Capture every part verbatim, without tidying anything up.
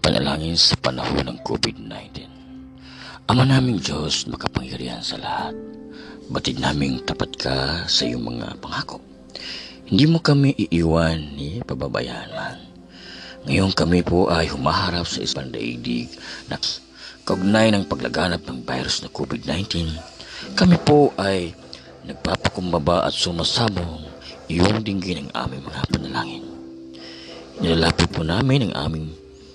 Panalangin sa panahon ng COVID nineteen. Ama naming Diyos, makapangyarihan sa lahat, batid naming tapat ka sa iyong mga pangako. Hindi mo kami iiwan ni pababayaan man. Ngayon kami po ay humaharap sa isang daigdig na kaugnay ng paglaganap ng virus na COVID nineteen. Kami po ay nagpapakumbaba at sumasabong iyong dinggin ang aming mga panalangin. Nilalapit po namin ang aming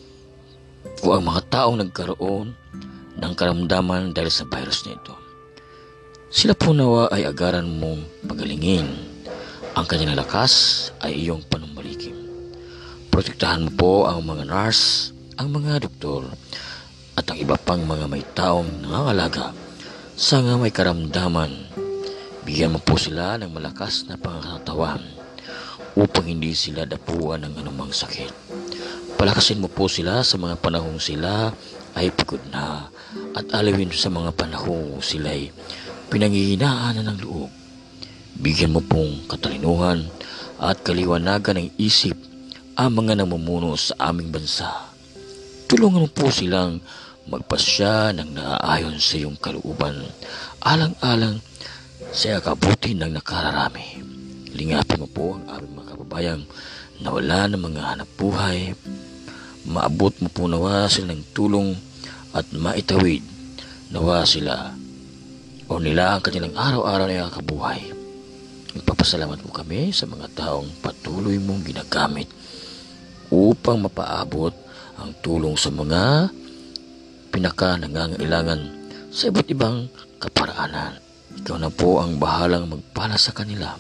o ang mga taong nagkaroon ng karamdaman dahil sa virus nito. Sila po nawa ay agaran mong pagalingin. Ang kanilang lakas ay iyong panumbalikin. Protektahan mo po ang mga nurse, ang mga doktor, at ang iba pang mga may taong nangangalaga sa nga may karamdaman. Bigyan mo po sila ng malakas na pangatawan upang hindi sila dapuan ng anumang sakit. Palakasin mo po sila sa mga panahong sila ay pagod na at alawin sa mga panahong sila ay pinanghihinaan na ng loob. Bigyan mo pong katalinuhan at kaliwanagan ng isip ang mga namumuno sa aming bansa. Tulungan mo po silang magpasya ng naaayon sa iyong kalooban, alang-alang sa kabuti ng nakararami. Lingapin mo po ang aming mga kababayang nawala ng mga hanap buhay. Maabot mo po nawa sila ng tulong at maitawid nawa sila o nila ang kanilang araw-araw na kabuhay. Nagpapasalamat po kami sa mga taong patuloy mong ginagamit upang mapaabot ang tulong sa mga pinaka-nangangailangan sa iba't ibang kaparaanan. Ikaw na po ang bahalang magpala sa kanila.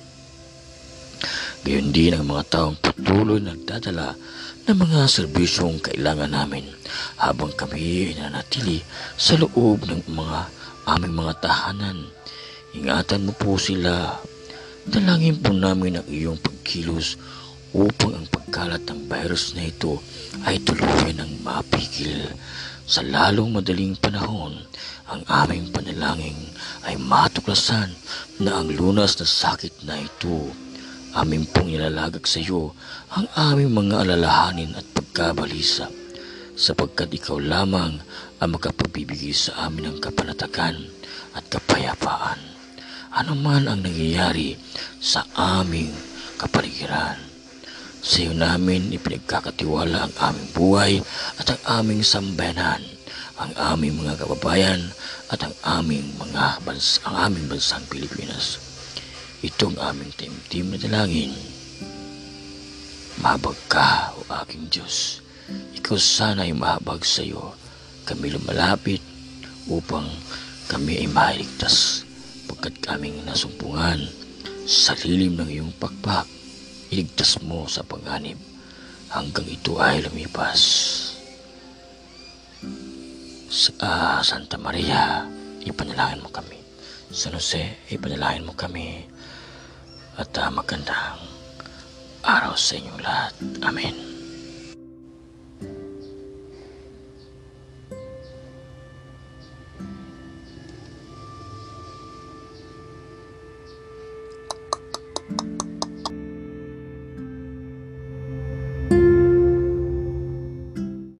Gayon din ang mga taong patuloy nagdadala ng mga serbisyong kailangan namin habang kami nanatili sa loob ng mga aming mga tahanan. Ingatan mo po sila. Dalangin po namin ang iyong pagkilos upang ang pagkalat ng virus na ito ay tuluyan ng mapigil. Sa lalong madaling panahon, ang aming panalangin ay matuklasan na ang lunas na sakit na ito. Amin pong nilalagak sa iyo ang aming mga alalahanin at pagkabalisa, sapagkat ikaw lamang ang makapagbibigay sa amin ng kapanatagan at kapayapaan. Ano man ang nangyayari sa aming kapaligiran, sa iyo namin ipinagkakatiwala ang aming buhay at ang aming sambayanan, ang aming mga kababayan at ang aming mga bansa, ang aming bansang Pilipinas. Itong aming timtim na dalangin. Mahabag ka, o aking Diyos. Ikaw sana ay mahabag sa iyo. Kami lumalapit upang kami ay mailigtas. Pagkat kaming nasumpungan sa lilim ng iyong pakpak, iligtas mo sa panganib hanggang ito ay lumipas. Sa uh, Santa Maria, ipanalangin mo kami. San Jose, ipanalangin mo kami. At uh, magandang araw sa inyong lahat. Amen.